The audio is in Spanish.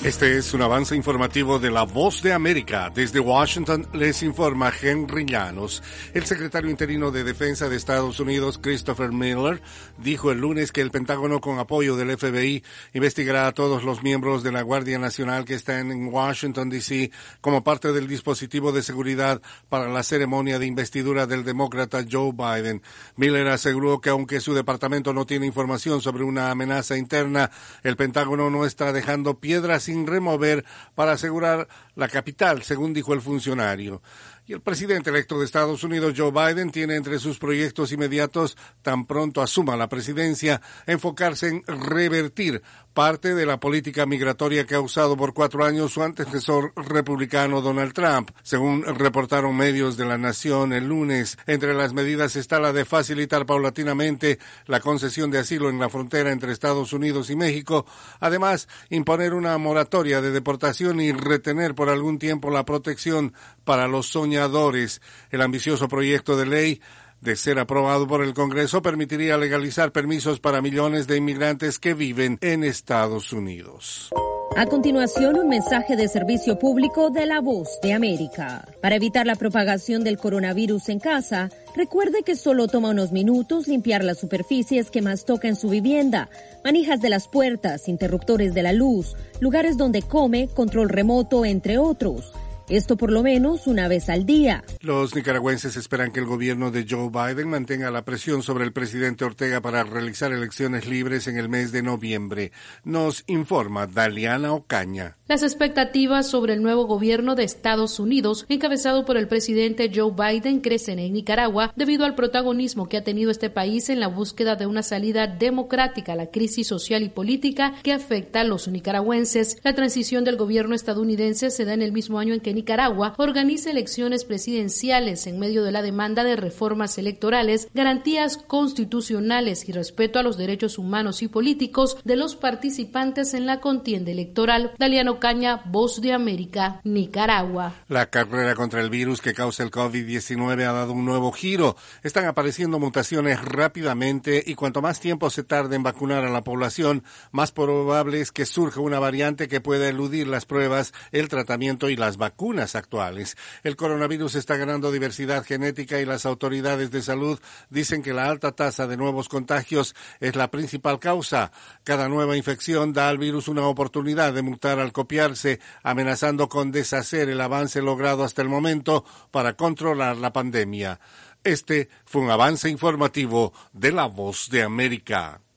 Este es un avance informativo de La Voz de América. Desde Washington les informa Henry Llanos. El secretario interino de Defensa de Estados Unidos, Christopher Miller, dijo el lunes que el Pentágono, con apoyo del FBI, investigará a todos los miembros de la Guardia Nacional que están en Washington, D.C., como parte del dispositivo de seguridad para la ceremonia de investidura del demócrata Joe Biden. Miller aseguró que aunque su departamento no tiene información sobre una amenaza interna, el Pentágono no está dejando piedras sin remover para asegurar la capital, según dijo el funcionario. Y el presidente electo de Estados Unidos, Joe Biden, tiene entre sus proyectos inmediatos, tan pronto asuma la presidencia, enfocarse en revertir parte de la política migratoria que ha usado por 4 años su antecesor republicano Donald Trump. Según reportaron medios de La Nación el lunes, entre las medidas está la de facilitar paulatinamente la concesión de asilo en la frontera entre Estados Unidos y México, además imponer una moratoria de deportación y retener por algún tiempo la protección para los soñadores. El ambicioso proyecto de ley, de ser aprobado por el Congreso, permitiría legalizar permisos para millones de inmigrantes que viven en Estados Unidos. A continuación, un mensaje de servicio público de La Voz de América. Para evitar la propagación del coronavirus en casa, recuerde que solo toma unos minutos limpiar las superficies que más toca en su vivienda, manijas de las puertas, interruptores de la luz, lugares donde come, control remoto, entre otros. Esto por lo menos una vez al día. Los nicaragüenses esperan que el gobierno de Joe Biden mantenga la presión sobre el presidente Ortega para realizar elecciones libres en el mes de noviembre. Nos informa Daliana Ocaña. Las expectativas sobre el nuevo gobierno de Estados Unidos, encabezado por el presidente Joe Biden, crecen en Nicaragua debido al protagonismo que ha tenido este país en la búsqueda de una salida democrática a la crisis social y política que afecta a los nicaragüenses. La transición del gobierno estadounidense se da en el mismo año en que Nicaragua organiza elecciones presidenciales en medio de la demanda de reformas electorales, garantías constitucionales y respeto a los derechos humanos y políticos de los participantes en la contienda electoral. Daliano Caña, Voz de América, Nicaragua. La carrera contra el virus que causa el COVID-19 ha dado un nuevo giro. Están apareciendo mutaciones rápidamente y cuanto más tiempo se tarde en vacunar a la población, más probable es que surja una variante que pueda eludir las pruebas, el tratamiento y las vacunas actuales. El coronavirus está ganando diversidad genética y las autoridades de salud dicen que la alta tasa de nuevos contagios es la principal causa. Cada nueva infección da al virus una oportunidad de mutar al copiarse, amenazando con deshacer el avance logrado hasta el momento para controlar la pandemia. Este fue un avance informativo de La Voz de América.